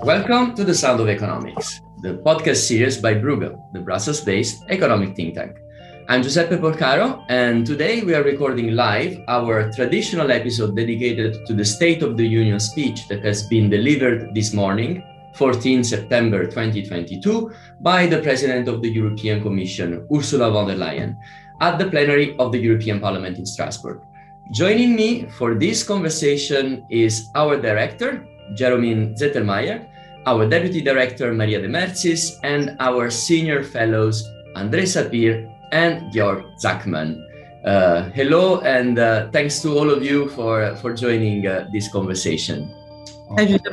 Welcome to The Sound of Economics, the podcast series by Bruegel, the Brussels-based economic think tank. I'm Giuseppe Porcaro, and today we are recording live our traditional episode dedicated to the State of the Union speech that has been delivered this morning, 14 September 2022, by the President of the European Commission, Ursula von der Leyen, at the plenary of the European Parliament in Strasbourg. Joining me for this conversation is our director, Jeromine Zettelmeier, our deputy director, Maria de Mertzis, and our senior fellows, André Sapir and Georg Zachman. Hello, and thanks to all of you for joining this conversation. Thank you.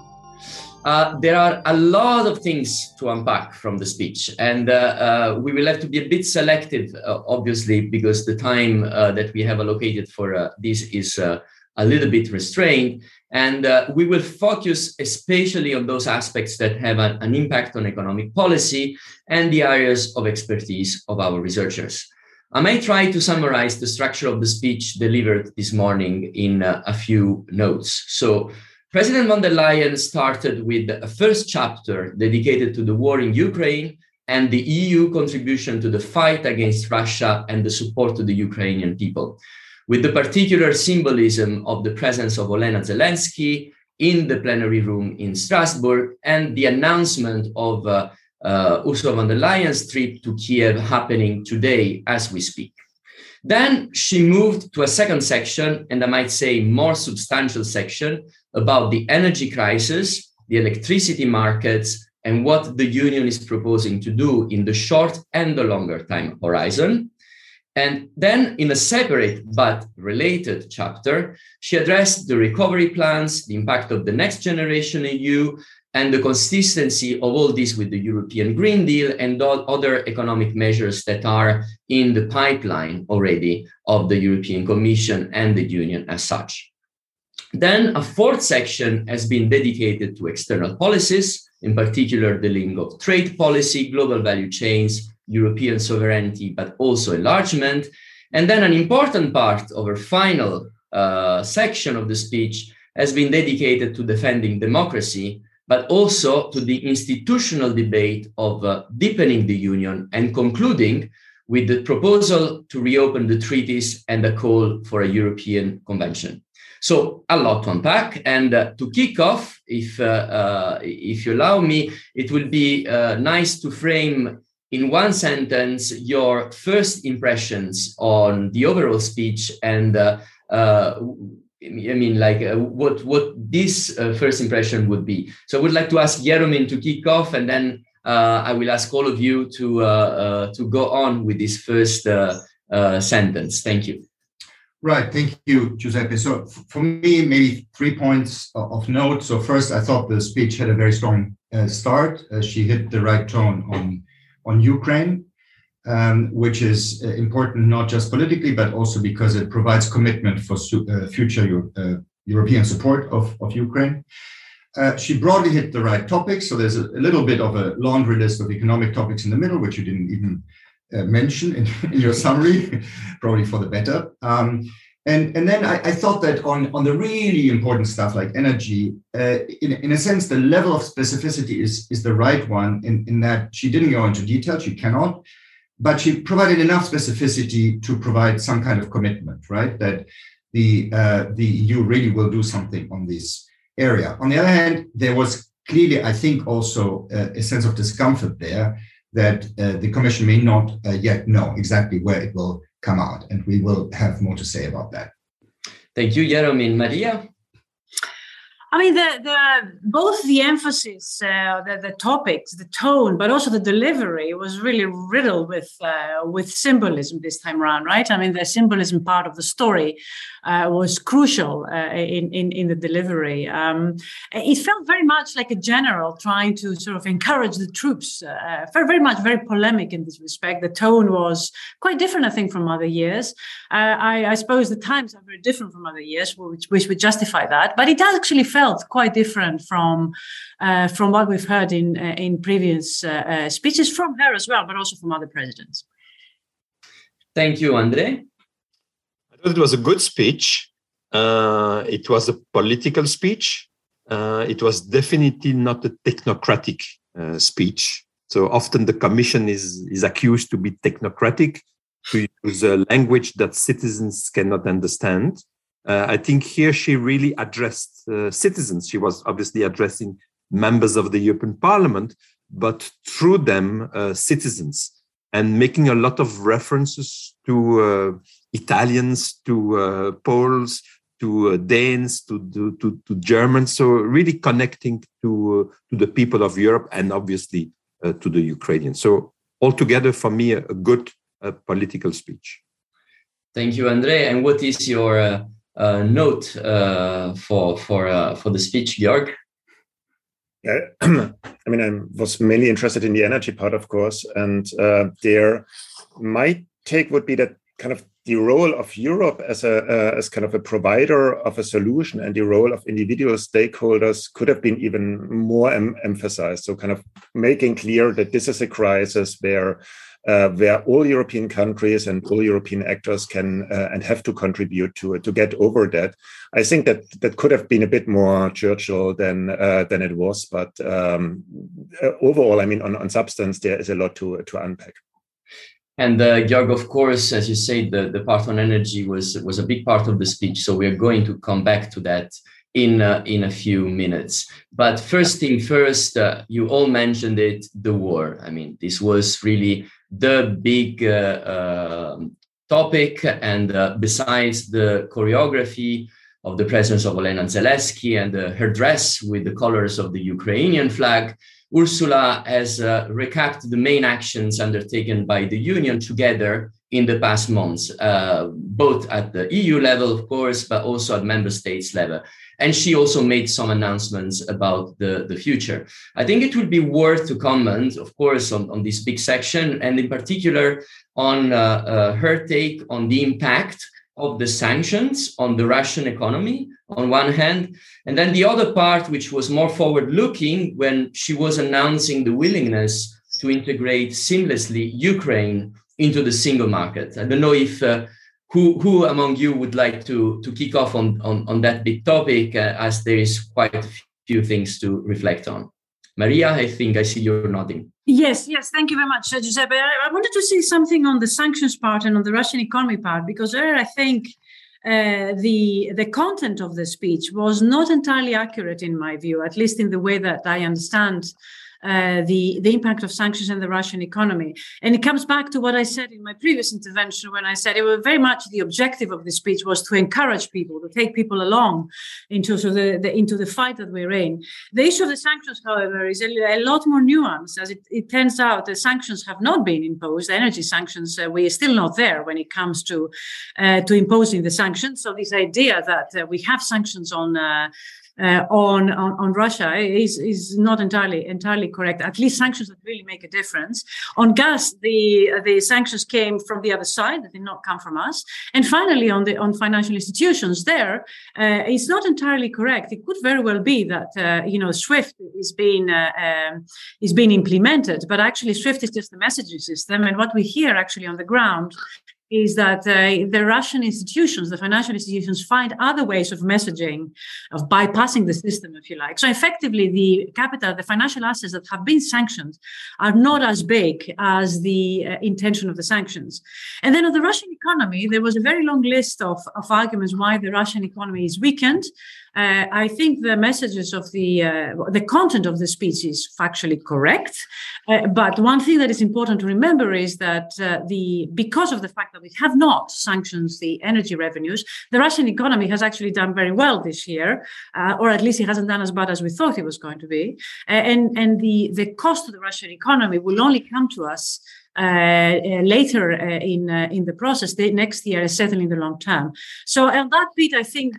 There are a lot of things to unpack from the speech, and we will have to be a bit selective, obviously, because the time that we have allocated for this is a little bit restrained. And we will focus especially on those aspects that have an impact on economic policy and the areas of expertise of our researchers. I may try to summarize the structure of the speech delivered this morning in a few notes. So, President von der Leyen started with a first chapter dedicated to the war in Ukraine and the EU contribution to the fight against Russia and the support to the Ukrainian people, with the particular symbolism of the presence of Olena Zelensky in the plenary room in Strasbourg and the announcement of Ursula von der Leyen's trip to Kiev happening today as we speak. Then she moved to a second section, and I might say more substantial section, about the energy crisis, the electricity markets, and what the Union is proposing to do in the short and the longer time horizon. And then in a separate but related chapter, she addressed the recovery plans, the impact of the next generation EU, and the consistency of all this with the European Green Deal and all other economic measures that are in the pipeline already of the European Commission and the Union as such. Then a fourth section has been dedicated to external policies, in particular the link of trade policy, global value chains, European sovereignty, but also enlargement. And then an important part of her final section of the speech has been dedicated to defending democracy, but also to the institutional debate of deepening the Union and concluding with the proposal to reopen the treaties and a call for a European Convention. So a lot to unpack, and to kick off, if you allow me, it will be nice to frame in one sentence your first impressions on the overall speech and what this first impression would be. So I would like to ask Jeromine to kick off, and then I will ask all of you to go on with this first sentence. Thank you. Right. Thank you, Giuseppe. So for me, maybe 3 points of note. So first, I thought the speech had a very strong start. She hit the right tone on Ukraine, which is important not just politically, but also because it provides commitment for future European support of Ukraine. She broadly hit the right topics. So there's a little bit of a laundry list of economic topics in the middle, which you didn't even mention in your summary, probably for the better. And then I thought that on the really important stuff like energy, in a sense, the level of specificity is the right one in that she didn't go into detail, she cannot, but she provided enough specificity to provide some kind of commitment, right? That the EU really will do something on this area. On the other hand, there was clearly, I think, also a sense of discomfort there that the Commission may not yet know exactly where it will come out, and we will have more to say about that. Thank you, Jeromine. Maria? I mean, both the emphasis, the topics, the tone, but also the delivery was really riddled with symbolism this time around, right? I mean, the symbolism part of the story was crucial in the delivery. It felt very much like a general trying to sort of encourage the troops, very polemic in this respect. The tone was quite different, I think, from other years. I suppose the times are very different from other years, which would justify that. But it actually felt quite different from what we've heard in previous speeches from her as well, but also from other presidents. Thank you, André. I thought it was a good speech. It was a political speech. It was definitely not a technocratic speech. So often the Commission is accused to be technocratic, to use a language that citizens cannot understand. I think here she really addressed citizens. She was obviously addressing members of the European Parliament, but through them, citizens, and making a lot of references to Italians, to Poles, to Danes, to Germans. So really connecting to the people of Europe and obviously to the Ukrainians. So altogether, for me, a good political speech. Thank you, André. And what is your note for the speech, Georg? I mean, I was mainly interested in the energy part, of course, and my take would be that kind of the role of Europe as kind of a provider of a solution and the role of individual stakeholders could have been even more emphasized. So kind of making clear that this is a crisis where all European countries and all European actors can and have to contribute to get over that. I think that could have been a bit more Churchill than it was. But overall, I mean, on substance, there is a lot to unpack. And Georg, of course, as you said, the part on energy was a big part of the speech. So we're going to come back to that in a few minutes. But first thing first, you all mentioned it, the war. I mean, this was really the big topic. And besides the choreography of the presence of Olena Zelensky and her dress with the colors of the Ukrainian flag, Ursula has recapped the main actions undertaken by the Union together in the past months, both at the EU level, of course, but also at member states level. And she also made some announcements about the future. I think it would be worth to comment, of course, on this big section, and in particular on her take on the impact of the sanctions on the Russian economy on one hand, and then the other part, which was more forward-looking, when she was announcing the willingness to integrate seamlessly Ukraine into the single market. I don't know if who among you would like to kick off on that big topic, as there is quite a few things to reflect on. Maria, I think I see you're nodding. Yes, thank you very much, Giuseppe. I wanted to say something on the sanctions part and on the Russian economy part, because there I think the content of the speech was not entirely accurate in my view, at least in the way that I understand the impact of sanctions in the Russian economy. And it comes back to what I said in my previous intervention, when I said it was very much the objective of the speech was to encourage people, to take people along into the fight that we're in. The issue of the sanctions, however, is a lot more nuanced. As it turns out, the sanctions have not been imposed. The energy sanctions, we are still not there when it comes to imposing the sanctions. So this idea that we have sanctions on Russia is not entirely correct. At least sanctions that really make a difference. On gas, the sanctions came from the other side; they did not come from us. And finally, on financial institutions, it's not entirely correct. It could very well be that SWIFT is being implemented, but actually SWIFT is just a messaging system. And what we hear actually on the ground is that the Russian institutions, the financial institutions, find other ways of messaging, of bypassing the system, if you like. So effectively, the financial assets that have been sanctioned are not as big as the intention of the sanctions. And then on the Russian economy, there was a very long list of arguments why the Russian economy is weakened. I think the messages of the content of the speech is factually correct. But one thing that is important to remember is that because of the fact that we have not sanctioned the energy revenues, the Russian economy has actually done very well this year, or at least it hasn't done as bad as we thought it was going to be. And the cost of the Russian economy will only come to us later in the process, next year, certainly in the long term. So on that bit, I think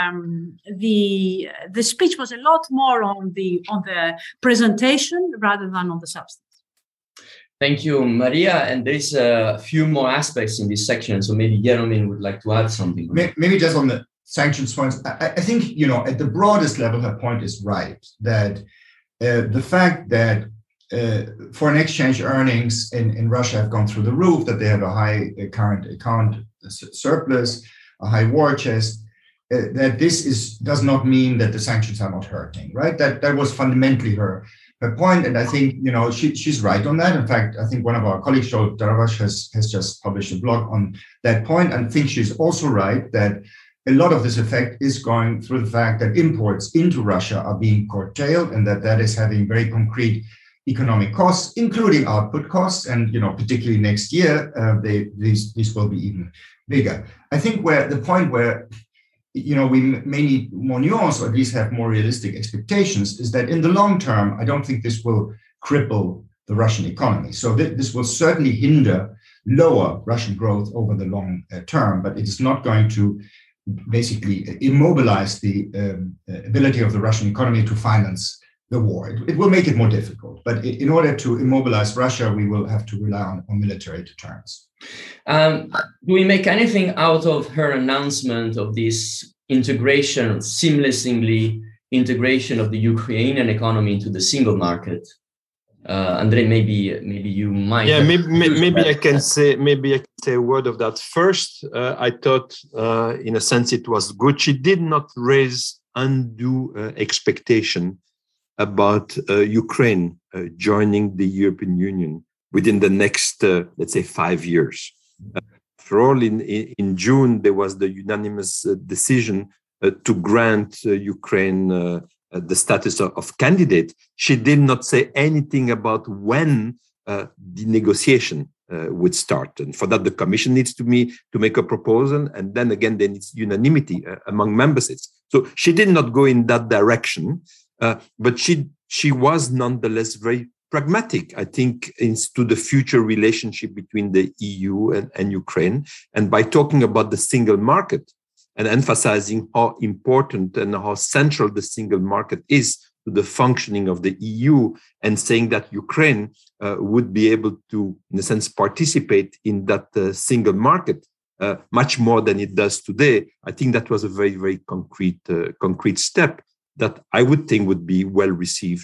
the speech was a lot more on the presentation rather than on the substance. Thank you, Maria. And there's a few more aspects in this section. So maybe Jeromin would like to add something. Maybe just on the sanctions points. I think, at the broadest level, her point is right, that the fact that foreign exchange earnings in Russia have gone through the roof, that they have a high current account surplus, a high war chest, that this does not mean that the sanctions are not hurting, right? That was fundamentally her point, and I think she's right on that. In fact, I think one of our colleagues, Joel Daravash, has just published a blog on that point, and I think she's also right that a lot of this effect is going through the fact that imports into Russia are being curtailed, and that is having very concrete economic costs, including output costs, and particularly next year, these will be even bigger. I think the point where we may need more nuance, or at least have more realistic expectations, is that in the long term, I don't think this will cripple the Russian economy. So this will certainly hinder lower Russian growth over the long term, but it is not going to basically immobilize the ability of the Russian economy to finance the war. It will make it more difficult, but in order to immobilize Russia, we will have to rely on military deterrence. Do we make anything out of her announcement of this seamlessly integration of the Ukrainian economy into the single market? Andrei, maybe you might. Yeah, maybe I can say a word of that. First, I thought, in a sense, it was good. She did not raise undue expectation about Ukraine joining the European Union within the next, let's say, 5 years. After all, in June, there was the unanimous decision to grant Ukraine the status of candidate. She did not say anything about when the negotiation would start. And for that, the Commission needs to make a proposal. And then again, there needs unanimity among member states. So she did not go in that direction. But she was nonetheless very pragmatic, I think, into the future relationship between the EU and Ukraine. And by talking about the single market and emphasizing how important and how central the single market is to the functioning of the EU, and saying that Ukraine would be able to, in a sense, participate in that single market much more than it does today, I think that was a very, very concrete step that I would think would be well received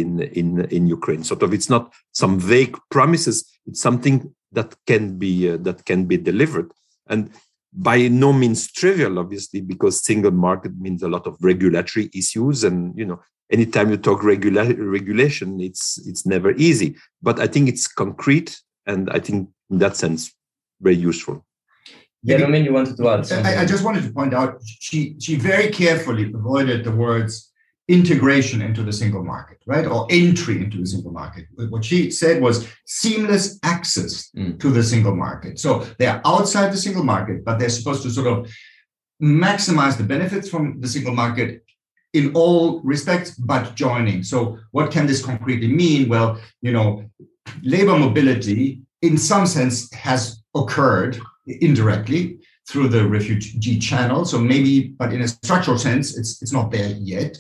in Ukraine. Sort of, it's not some vague promises; it's something that can be delivered, and by no means trivial, obviously, because single market means a lot of regulatory issues, and anytime you talk regulation, it's never easy. But I think it's concrete, and I think in that sense very useful. Yeah, Romain, you wanted to add something. I just wanted to point out, she very carefully avoided the words integration into the single market, right? Or entry into the single market. What she said was seamless access to the single market. So they're outside the single market, but they're supposed to sort of maximize the benefits from the single market in all respects, but joining. So what can this concretely mean? Well, labor mobility in some sense has occurred indirectly through the refugee channel. So maybe, but in a structural sense, it's not there yet.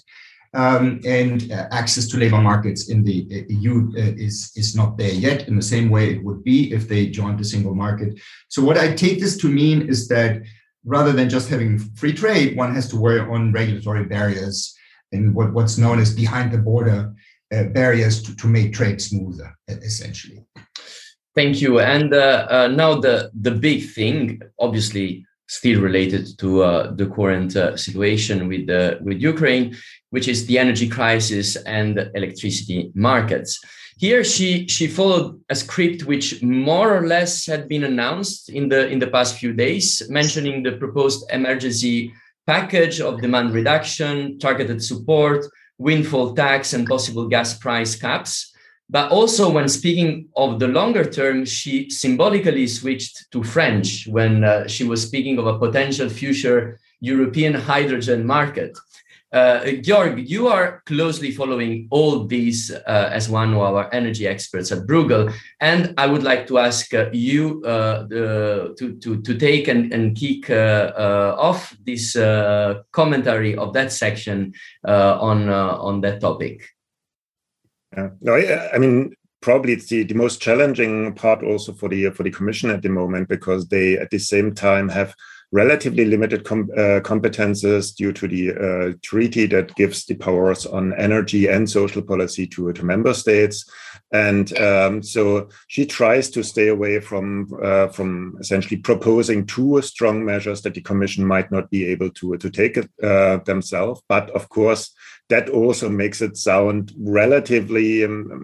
And access to labor markets in the EU is not there yet in the same way it would be if they joined the single market. So what I take this to mean is that rather than just having free trade, one has to work on regulatory barriers and what's known as behind the border barriers to make trade smoother, essentially. Thank you. And now the big thing, obviously still related to the current situation with Ukraine, which is the energy crisis and electricity markets. Here, she followed a script which more or less had been announced in the past few days, mentioning the proposed emergency package of demand reduction, targeted support, windfall tax, and possible gas price caps. But also, when speaking of the longer term, she symbolically switched to French when she was speaking of a potential future European hydrogen market. Georg, you are closely following all these as one of our energy experts at Bruegel, and I would like to ask you to take and kick off this commentary of that section on that topic. No, I mean, probably it's the most challenging part also for the Commission at the moment, because they at the same time have relatively limited competences due to the treaty that gives the powers on energy and social policy to member states. And so she tries to stay away from essentially proposing too strong measures that the Commission might not be able to take it themselves. But of course, that also makes it sound relatively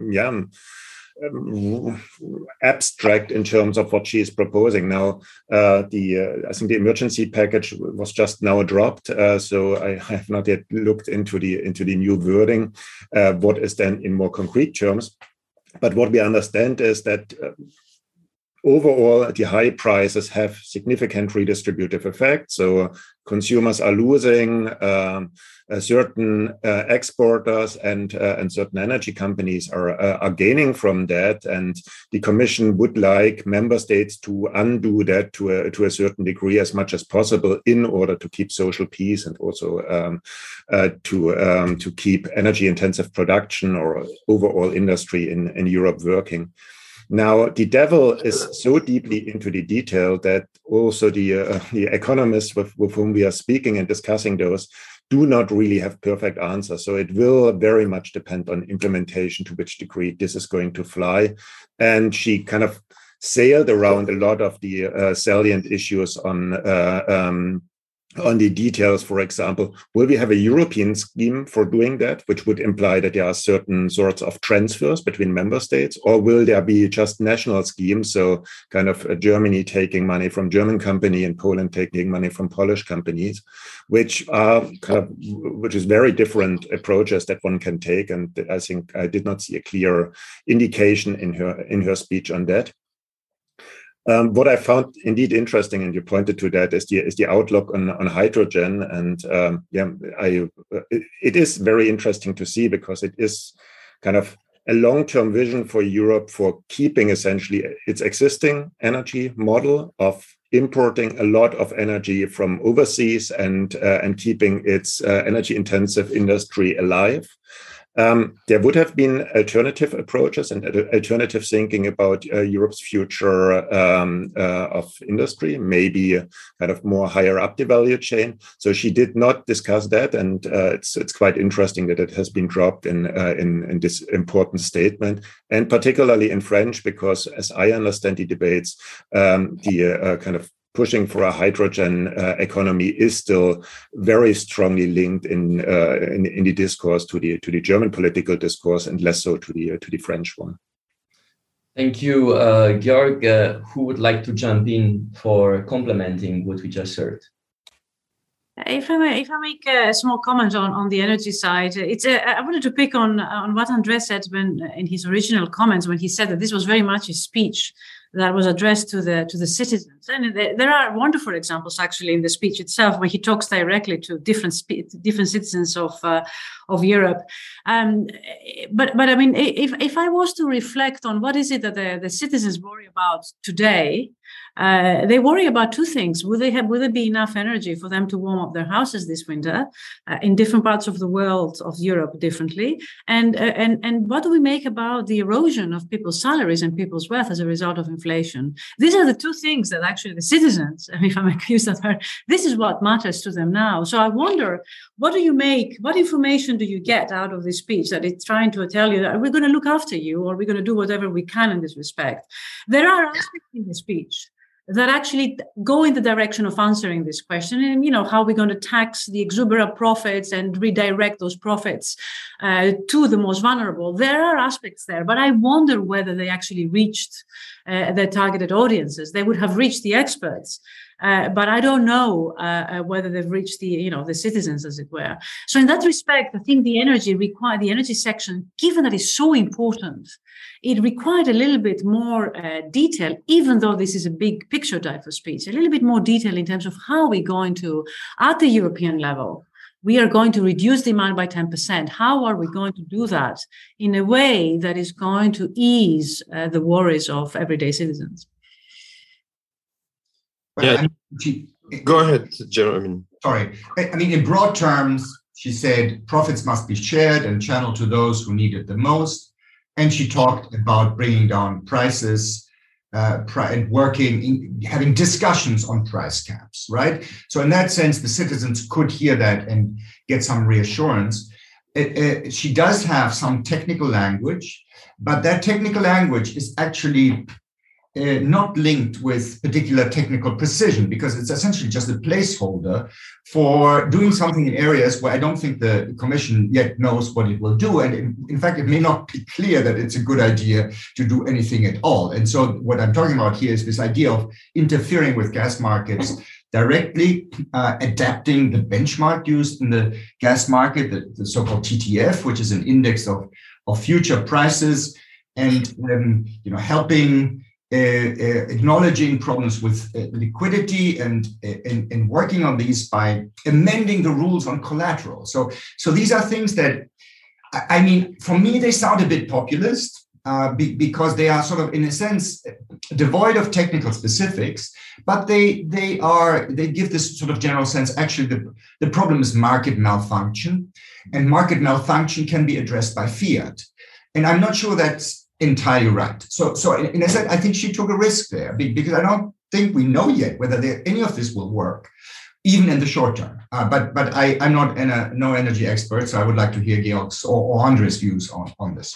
abstract in terms of what she is proposing. Now, I think the emergency package was just now dropped, so I have not yet looked into the new wording. What is then in more concrete terms? But what we understand is that overall, the high prices have significant redistributive effects. So consumers are losing, certain exporters and certain energy companies are gaining from that. And the Commission would like member states to undo that to a certain degree as much as possible in order to keep social peace and also to keep energy-intensive production or overall industry in Europe working. Now, the devil is so deeply into the detail that also the economists with whom we are speaking and discussing those do not really have perfect answers. So it will very much depend on implementation, to which degree this is going to fly. And she kind of sailed around a lot of the salient issues on the details. For example, will we have a European scheme for doing that, which would imply that there are certain sorts of transfers between member states, or will there be just national schemes? So kind of Germany taking money from German company and Poland taking money from Polish companies, which is very different approaches that one can take. And I think I did not see a clear indication in her speech on that. What I found indeed interesting, and you pointed to that, is the outlook on hydrogen, and it is very interesting to see, because it is kind of a long-term vision for Europe for keeping essentially its existing energy model of importing a lot of energy from overseas and keeping its energy-intensive industry alive. There would have been alternative approaches and alternative thinking about Europe's future of industry, maybe kind of more higher up the value chain. So she did not discuss that, and it's quite interesting that it has been dropped in this important statement, and particularly in French, because as I understand the debates, the kind of pushing for a hydrogen economy is still very strongly linked in the discourse to the German political discourse, and less so to the French one. Thank you, Georg. Who would like to jump in for complementing what we just heard? If I make a small comment on the energy side, I wanted to pick on what André said in his original comments, when he said that this was very much a speech that was addressed to the citizens. And there are wonderful examples actually in the speech itself, where he talks directly to different citizens of Europe. But I mean, if I was to reflect on what is it that the citizens worry about today, they worry about two things. Will there be enough energy for them to warm up their houses this winter in different parts of the world, of Europe differently? And what do we make about the erosion of people's salaries and people's wealth as a result of inflation? These are the two things that actually the citizens, if I may use that word, this is what matters to them now. So I wonder, what information do you get out of this speech that it's trying to tell you that we're going to look after you, or we're going to do whatever we can in this respect? There are aspects in the speech that actually go in the direction of answering this question. And, how we're going to tax the exuberant profits and redirect those profits to the most vulnerable. There are aspects there, but I wonder whether they actually reached their targeted audiences. They would have reached the experts. But I don't know whether they've reached the citizens, as it were. So in that respect, I think the energy section, given that it's so important, it required a little bit more detail, even though this is a big picture type of speech, a little bit more detail in terms of how we're going to, at the European level, we are going to reduce demand by 10%. How are we going to do that in a way that is going to ease the worries of everyday citizens? Yeah, go ahead, Jeremy. Sorry. I mean, in broad terms, she said profits must be shared and channeled to those who need it the most. And she talked about bringing down prices and having discussions on price caps, right? So in that sense, the citizens could hear that and get some reassurance. She does have some technical language, but that technical language is actually not linked with particular technical precision, because it's essentially just a placeholder for doing something in areas where I don't think the Commission yet knows what it will do. And in fact, it may not be clear that it's a good idea to do anything at all. And so what I'm talking about here is this idea of interfering with gas markets directly, adapting the benchmark used in the gas market, the so-called TTF, which is an index of future prices, and helping acknowledging problems with liquidity and working on these by amending the rules on collateral. So these are things that, I mean, for me, they sound a bit populist because they are sort of, in a sense, devoid of technical specifics, but they give this sort of general sense. Actually, the problem is market malfunction, and market malfunction can be addressed by fiat. And I'm not sure that's entirely right. So in a sense, I think she took a risk there, because I don't think we know yet whether any of this will work, even in the short term. But I'm not no energy expert, so I would like to hear Georg's or Andre's views on this.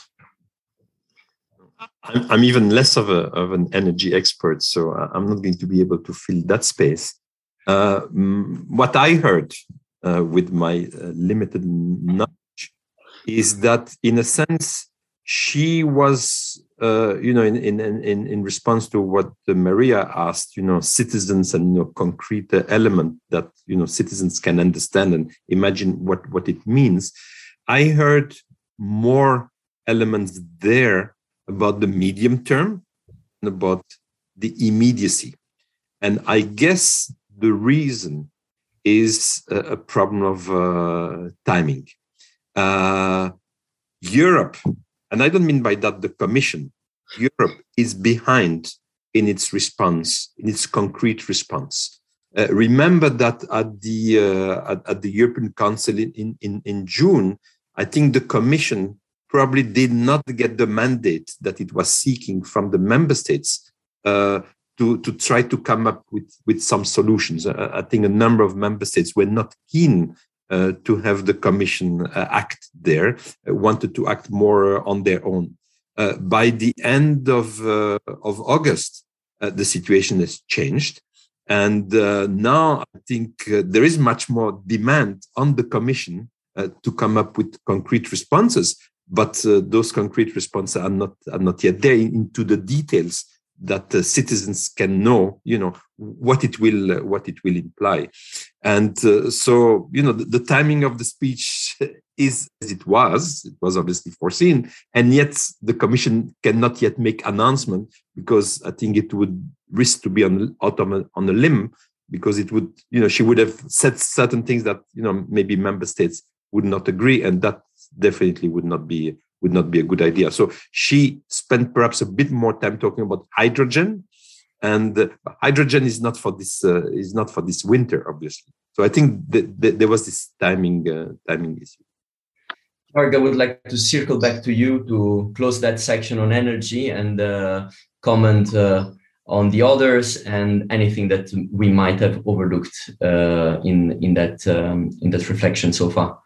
I'm even less of an energy expert, so I'm not going to be able to fill that space. What I heard with my limited knowledge is that, in a sense, she was, in response to what Maria asked, citizens and concrete element that citizens can understand and imagine what it means. I heard more elements there about the medium term and about the immediacy, and I guess the reason is a problem of timing. Europe. And I don't mean by that the Commission. Europe is behind in its response, in its concrete response. Remember that at the European Council in June, I think the Commission probably did not get the mandate that it was seeking from the member states to try to come up with some solutions. I think a number of member states were not keen to have the Commission act there, wanted to act more on their own. By the end of August, the situation has changed. And now I think there is much more demand on the Commission to come up with concrete responses, but those concrete responses are not yet there into the details that citizens can know, what it will imply. And so, the timing of the speech is as it was obviously foreseen. And yet the Commission cannot yet make announcement, because I think it would risk to be on a limb, because it would, she would have said certain things that, maybe member states would not agree. And that definitely would not be a good idea. So she spent perhaps a bit more time talking about hydrogen, and hydrogen is not for this winter, obviously. So I think that there was this timing issue. Georg, I would like to circle back to you to close that section on energy and comment on the others and anything that we might have overlooked in that reflection so far.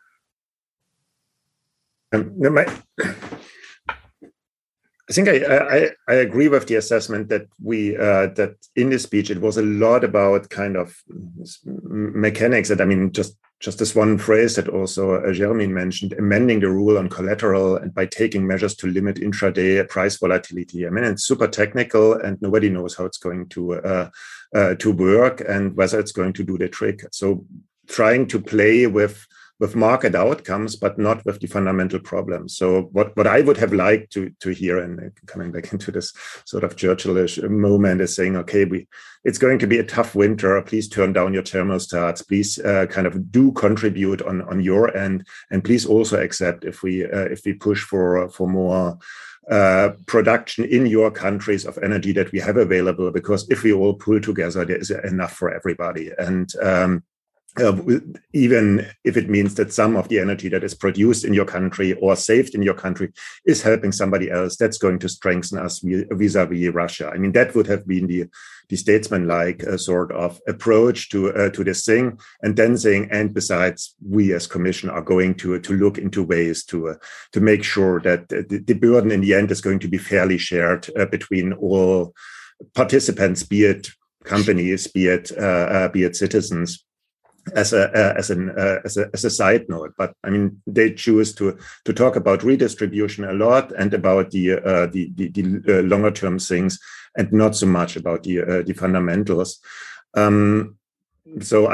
I think I agree with the assessment that that in this speech it was a lot about kind of mechanics. That, I mean, just this one phrase that also Jeremy mentioned, amending the rule on collateral and by taking measures to limit intraday price volatility. I mean, it's super technical and nobody knows how it's going to work and whether it's going to do the trick. So trying to play with market outcomes, but not with the fundamental problems. So what I would have liked to hear, and coming back into this sort of Churchillish moment, is saying, okay, it's going to be a tough winter. Please turn down your thermostats. Please kind of do contribute on your end, and please also accept if we push for more production in your countries of energy that we have available, because if we all pull together, there is enough for everybody. And even if it means that some of the energy that is produced in your country or saved in your country is helping somebody else, that's going to strengthen us vis-a-vis Russia. I mean, that would have been the statesman-like sort of approach to this thing, and then saying, and besides, we as Commission are going to look into ways to make sure that the burden in the end is going to be fairly shared between all participants, be it companies, be it citizens. As a side note, but I mean, they choose to talk about redistribution a lot and about the longer term things, and not so much about the fundamentals. So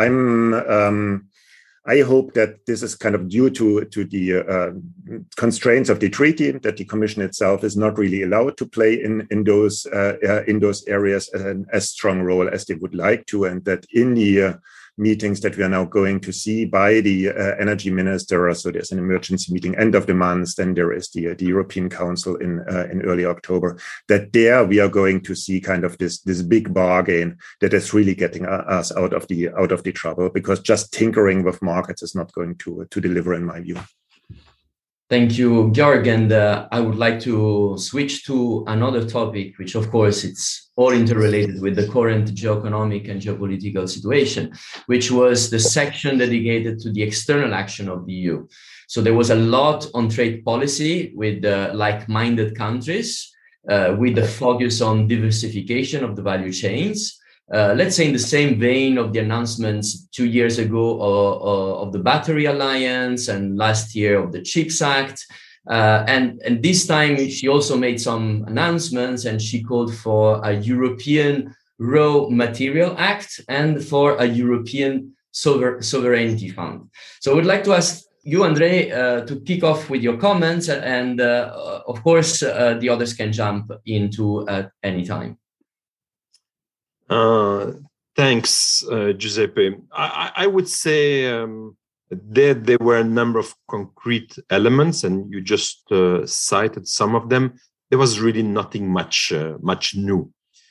I hope that this is kind of due to the constraints of the treaty, that the Commission itself is not really allowed to play in those areas as strong role as they would like to, and that in the meetings that we are now going to see by the energy minister. So there's an emergency meeting end of the month. Then there is the European Council in early October. That there we are going to see kind of this big bargain that is really getting us out of the trouble, because just tinkering with markets is not going to deliver, in my view. Thank you, Georg. And I would like to switch to another topic, which of course it's all interrelated with the current geoeconomic and geopolitical situation, which was the section dedicated to the external action of the EU. So there was a lot on trade policy with like-minded countries, with the focus on diversification of the value chains. Let's say in the same vein of the announcements 2 years ago of the Battery Alliance, and last year of the CHIPS Act. And this time she also made some announcements, and she called for a European Raw Material Act and for a European Sovereignty Fund. So I would like to ask you, André, to kick off with your comments, and of course, the others can jump into at any time. Thanks, Giuseppe. I would say there were a number of concrete elements, and you just cited some of them. There was really nothing much new.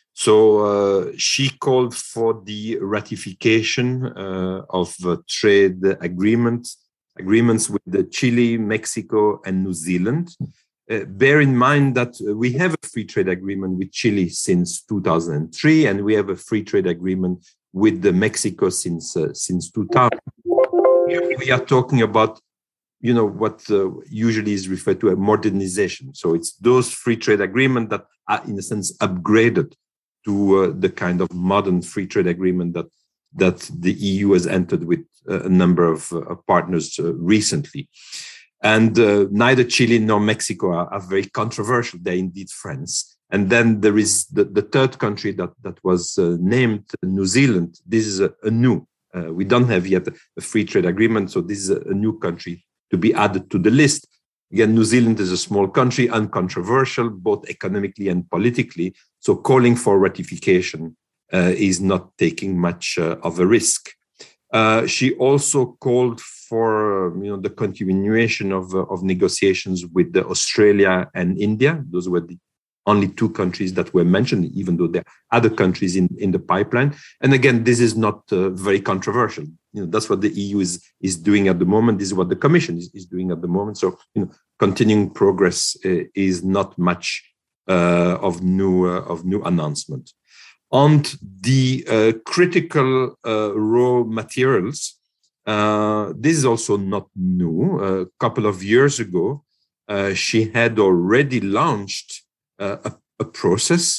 So she called for the ratification of trade agreements with the Chile, Mexico, and New Zealand. Bear in mind that we have a free trade agreement with Chile since 2003, and we have a free trade agreement with Mexico since 2000. We are talking about, what usually is referred to as modernization. So it's those free trade agreements that are, in a sense, upgraded to the kind of modern free trade agreement that the EU has entered with a number of partners recently. And neither Chile nor Mexico are very controversial. They're indeed friends. And then there is the third country that was named, New Zealand. This is a new. We don't have yet a free trade agreement, so this is a new country to be added to the list. Again, New Zealand is a small country, uncontroversial, both economically and politically. So calling for ratification is not taking much of a risk. She also called for the continuation of negotiations with Australia and India. Those were the only two countries that were mentioned, even though there are other countries in the pipeline. And again, this is not very controversial. That's what the EU is doing at the moment. This is what the Commission is doing at the moment. So continuing progress is not much of new announcement. On the critical raw materials, this is also not new. A couple of years ago, she had already launched a process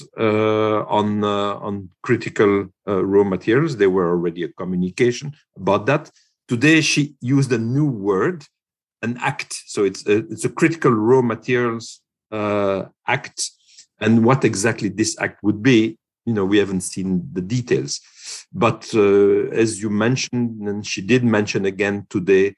on critical raw materials. There were already a communication about that. Today, she used a new word, an act. So it's a critical raw materials act. And what exactly this act would be, we haven't seen the details. But as you mentioned, and she did mention again today,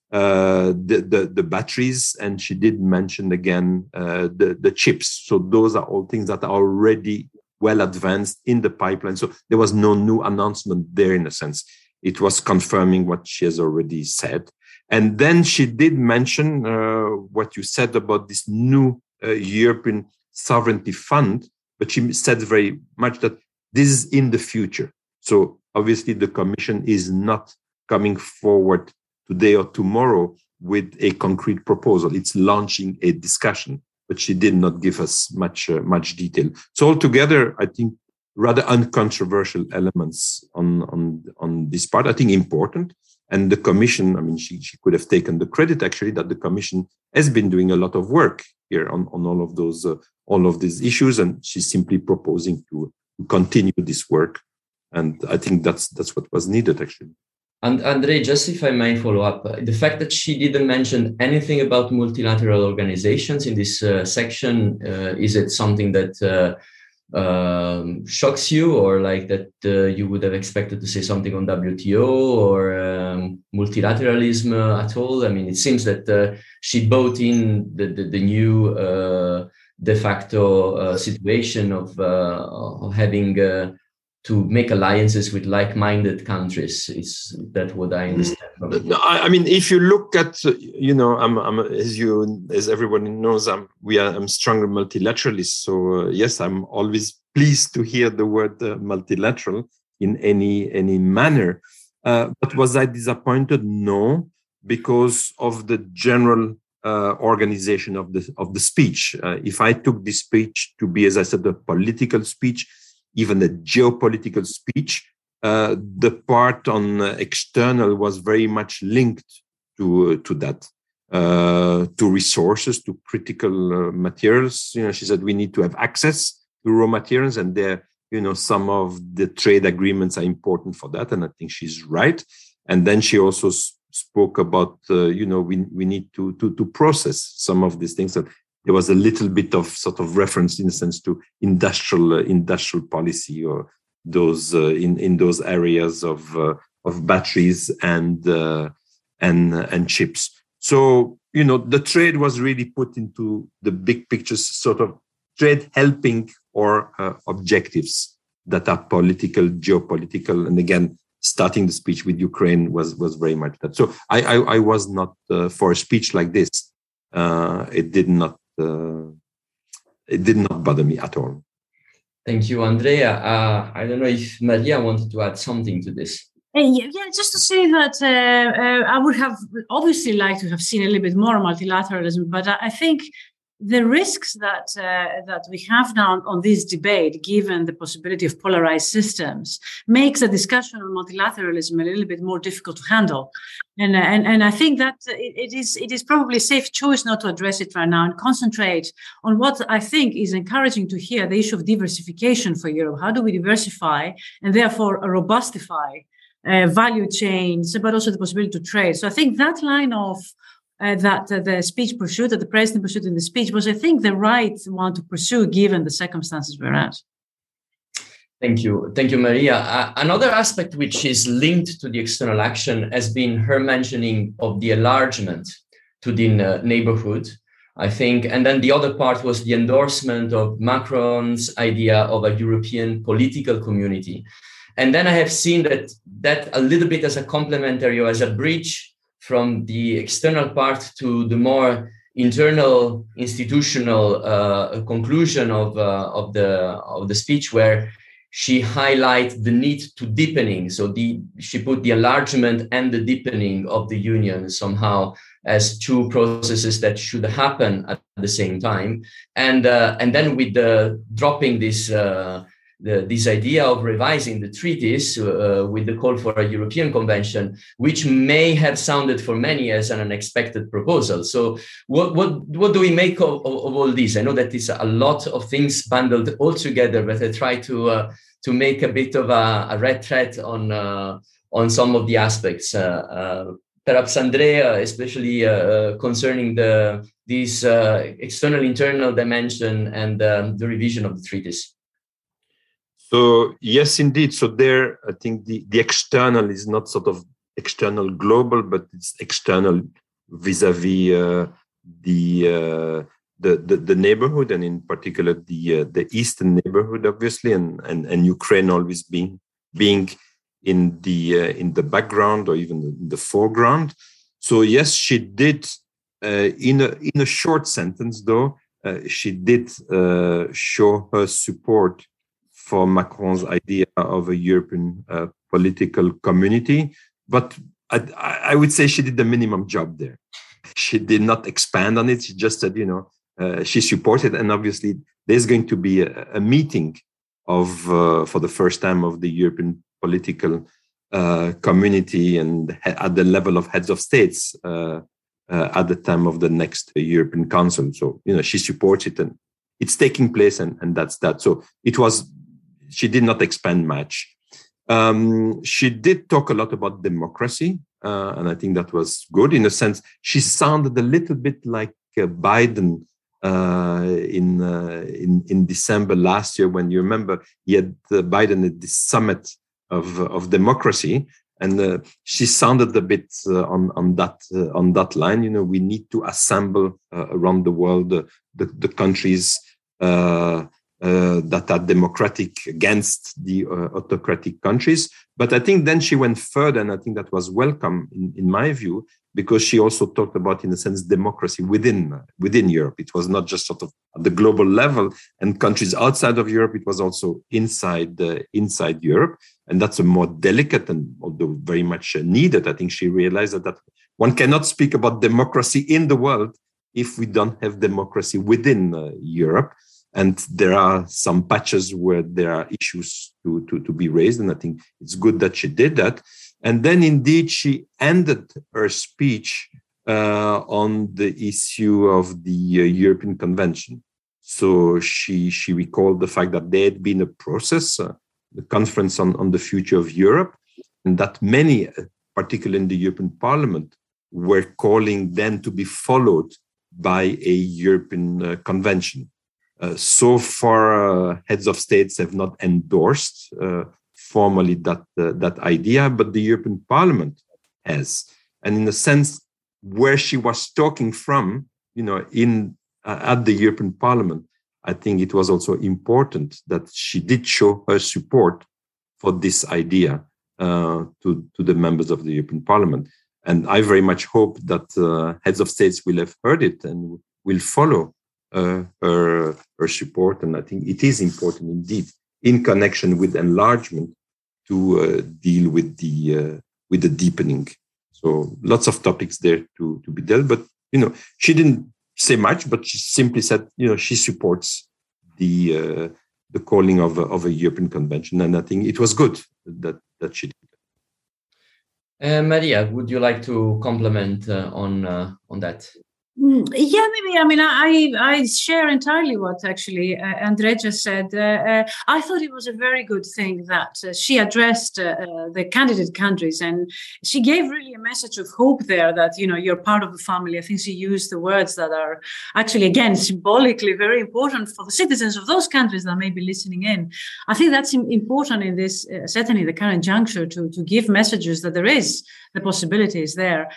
the batteries, and she did mention again the chips. So those are all things that are already well advanced in the pipeline. So there was no new announcement there in a sense. It was confirming what she has already said. And then she did mention what you said about this new European Sovereignty Fund, but she said very much that this is in the future. So obviously the Commission is not coming forward today or tomorrow with a concrete proposal. It's launching a discussion, but she did not give us much detail. So altogether, I think rather uncontroversial elements on this part. I think important. And the Commission, I mean, she could have taken the credit actually that the Commission has been doing a lot of work here on all of these issues, and she's simply proposing to continue this work. And I think that's what was needed actually. And Andre, just if I may follow up, the fact that she didn't mention anything about multilateral organizations in this section, is it something that shocks you, or like that you would have expected to say something on WTO or multilateralism at all? I mean, it seems that she brought in the new de facto situation of having to make alliances with like-minded countries. Is that what I understand? No, I mean, if you look at, I'm as everyone knows, I'm stronger multilateralist. So yes, I'm always pleased to hear the word multilateral in any manner. But was I disappointed? No, because of the general organization of the speech. If I took this speech to be, as I said, a political speech, even a geopolitical speech, the part on external was very much linked to that, to resources, to critical materials. She said we need to have access to raw materials, and there, some of the trade agreements are important for that, and I think she's right. And then she also spoke about, we need to process some of these things. That there was a little bit of sort of reference, in a sense, to industrial policy, or those in those areas of batteries and chips. So the trade was really put into the big picture, sort of trade helping or objectives that are political, geopolitical, and again, starting the speech with Ukraine was very much that. So I was not for a speech like this. It did not bother me at all. Thank you, Andrea. I don't know if Maria wanted to add something to this. Yeah, just to say that I would have obviously liked to have seen a little bit more multilateralism, but I think the risks that we have now on this debate, given the possibility of polarized systems, makes a discussion on multilateralism a little bit more difficult to handle. And I think that it is probably a safe choice not to address it right now and concentrate on what I think is encouraging to hear, the issue of diversification for Europe. How do we diversify and therefore robustify value chains, but also the possibility to trade? So I think that line of that the speech pursued, that the president pursued in the speech, was, I think, the right one to pursue given the circumstances we're at. Thank you, Maria. Another aspect which is linked to the external action has been her mentioning of the enlargement to the neighborhood, I think. And then the other part was the endorsement of Macron's idea of a European political community. And then I have seen that a little bit as a complementary or as a bridge from the external part to the more internal institutional conclusion of the speech, where she highlights the need to deepening. So she put the enlargement and the deepening of the union somehow as two processes that should happen at the same time. And then with the dropping this idea of revising the treaties with the call for a European convention, which may have sounded for many as an unexpected proposal. So what do we make of all this? I know that it's a lot of things bundled all together, but I try to make a bit of a red thread on some of the aspects. Perhaps Andrea, especially concerning this external internal dimension and the revision of the treaties. So yes, indeed. So there, I think the external is not sort of external global, but it's external vis-a-vis the neighborhood, and in particular the eastern neighborhood, obviously, and Ukraine always being in the background or even in the foreground. So yes, she did in a short sentence, though, she did show her support for Macron's idea of a European political community. But I would say she did the minimum job there. She did not expand on it. She just said, she supported, and obviously there's going to be a meeting of for the first time of the European political community and at the level of heads of states at the time of the next European Council. So she supports it, and it's taking place, and that's that. So she did not expand much. She did talk a lot about democracy, and I think that was good in a sense. She sounded a little bit like Biden in December last year, when you remember he had Biden at this summit of democracy, and she sounded a bit on that line. We need to assemble around the world the countries that are democratic against the autocratic countries. But I think then she went further, and I think that was welcome in my view, because she also talked about, in a sense, democracy within Europe. It was not just sort of at the global level and countries outside of Europe. It was also inside Europe, and that's a more delicate and although very much needed. I think she realized that one cannot speak about democracy in the world if we don't have democracy within Europe. And there are some patches where there are issues to be raised. And I think it's good that she did that. And then indeed, she ended her speech on the issue of the European Convention. So she recalled the fact that there had been a process, the conference on the future of Europe, and that many, particularly in the European Parliament, were calling then to be followed by a European convention. So far, heads of states have not endorsed formally that idea, but the European Parliament has. And in a sense, where she was talking from, at the European Parliament, I think it was also important that she did show her support for this idea to the members of the European Parliament. And I very much hope that heads of states will have heard it and will follow her support. And I think it is important indeed, in connection with enlargement, to deal with the deepening. So lots of topics there to be dealt. But she didn't say much, but she simply said she supports the calling of a European convention, and I think it was good that she did. Maria, would you like to comment on that? Yeah, maybe. I mean, I share entirely what actually Andrea just said. I thought it was a very good thing that she addressed the candidate countries, and she gave really a message of hope there that, you're part of the family. I think she used the words that are actually, again, symbolically very important for the citizens of those countries that may be listening in. I think that's important in this, certainly the current juncture, to give messages that there is the possibilities there.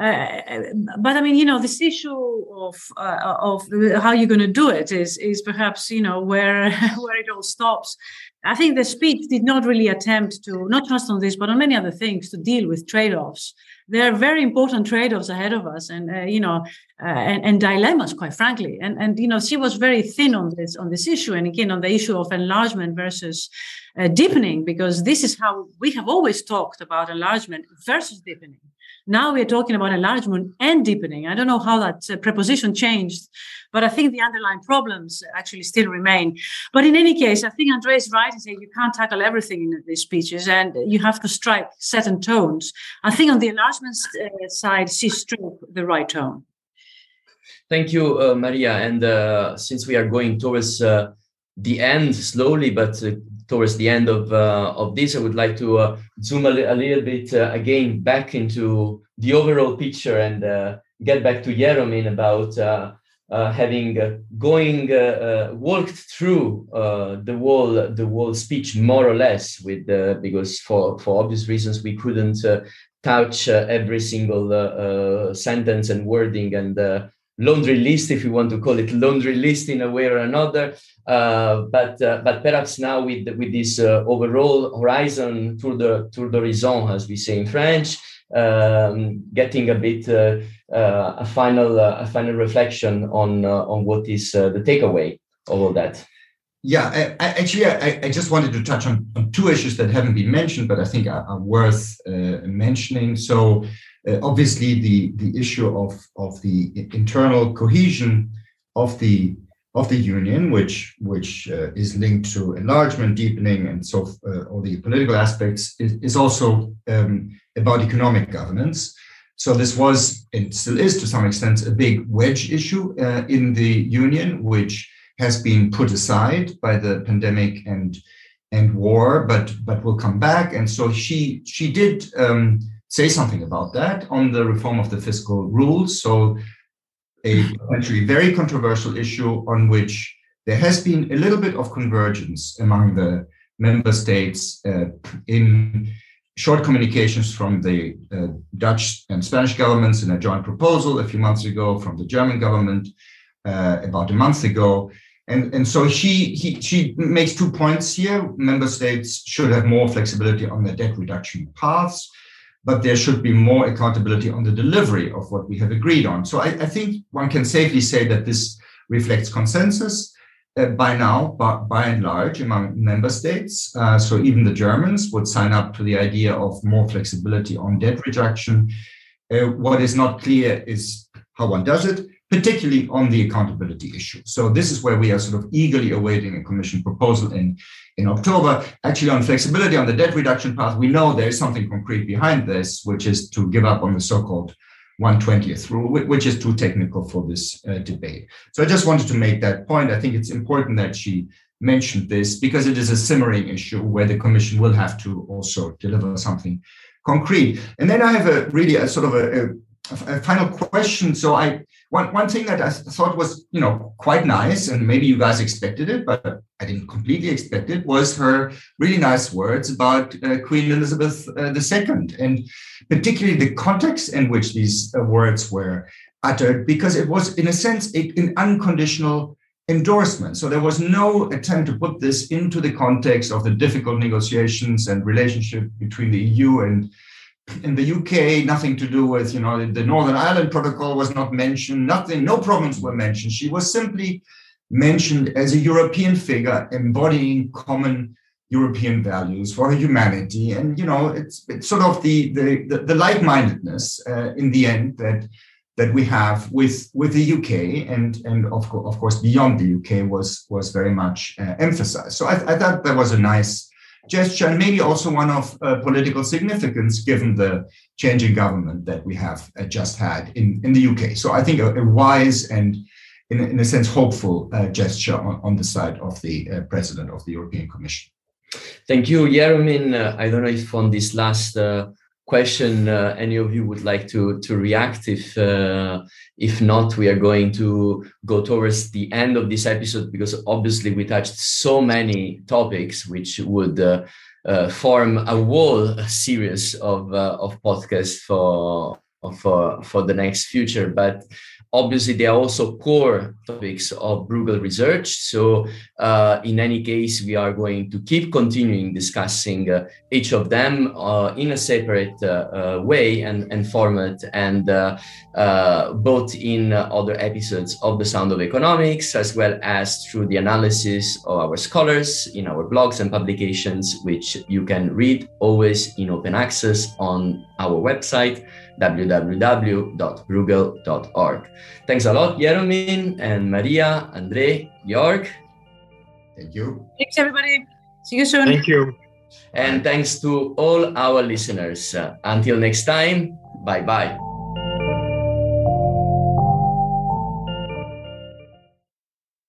But I mean, this issue of how you're going to do it is perhaps, where it all stops. I think the speech did not really attempt to, not just on this, but on many other things, to deal with trade-offs. There are very important trade-offs ahead of us, and and dilemmas, quite frankly. And she was very thin on this issue, and again on the issue of enlargement versus deepening, because this is how we have always talked about enlargement versus deepening. Now we're talking about enlargement and deepening. I don't know how that preposition changed, but I think the underlying problems actually still remain. But in any case, I think Andrea is right in saying you can't tackle everything in these speeches, and you have to strike certain tones. I think on the enlargement side, she struck the right tone. Thank you, Maria. And since we are going towards the end slowly, but towards the end of this, I would like to zoom a little bit again back into the overall picture and get back to Jeromín about having walked through the whole speech more or less because for obvious reasons we couldn't touch every single sentence and wording and laundry list, if you want to call it laundry list in a way or another, but perhaps now with this overall horizon, tour d'horizon, as we say in French, getting a bit a final reflection on what is the takeaway of all that. Yeah, I just wanted to touch on two issues that haven't been mentioned, but I think are worth mentioning. So obviously the issue of the internal cohesion of the union, which is linked to enlargement, deepening, and so all the political aspects, is also about economic governance. So this was, and still is to some extent, a big wedge issue in the union, which has been put aside by the pandemic and war, but will come back. And so she did say something about that on the reform of the fiscal rules. So a potentially very controversial issue on which there has been a little bit of convergence among the member states in short communications from the Dutch and Spanish governments in a joint proposal a few months ago, from the German government about a month ago. And so she makes 2 points here. Member states should have more flexibility on their debt reduction paths, but there should be more accountability on the delivery of what we have agreed on. So I think one can safely say that this reflects consensus by now, by and large, among member states. So even the Germans would sign up to the idea of more flexibility on debt reduction. What is not clear is how one does it, particularly on the accountability issue. So this is where we are sort of eagerly awaiting a Commission proposal in October. Actually, on flexibility on the debt reduction path, we know there is something concrete behind this, which is to give up on the so-called 1/20th rule, which is too technical for this debate. So I just wanted to make that point. I think it's important that she mentioned this because it is a simmering issue where the Commission will have to also deliver something concrete. And then I have a final question. So one thing that I thought was, quite nice, and maybe you guys expected it, but I didn't completely expect it, was her really nice words about Queen Elizabeth II, and particularly the context in which these words were uttered, because it was, in a sense, an unconditional endorsement. So there was no attempt to put this into the context of the difficult negotiations and relationship between the EU and in the UK, nothing to do with, the Northern Ireland Protocol was not mentioned, no problems were mentioned. She was simply mentioned as a European figure embodying common European values for humanity. And, it's sort of the like-mindedness in the end that we have with the UK and of course beyond the UK was very much emphasized. So I thought that was a nice gesture, and maybe also one of political significance given the changing government that we have just had in the UK. So I think a wise and, in a sense, hopeful gesture on the side of the President of the European Commission. Thank you, Jeromin. I don't know if on this last question any of you would like to react. If not, we are going to go towards the end of this episode, because obviously we touched so many topics which would form a whole series of podcasts for the next future. But obviously, they are also core topics of Bruegel research. So in any case, we are going to keep continuing discussing each of them in a separate way and format, and both in other episodes of The Sound of Economics, as well as through the analysis of our scholars in our blogs and publications, which you can read always in open access on our website, www.bruegel.org. Thanks a lot, Jeromin and Maria, Andre, Jörg. Thank you. Thanks, everybody. See you soon. Thank you. And thanks to all our listeners. Until next time, bye-bye.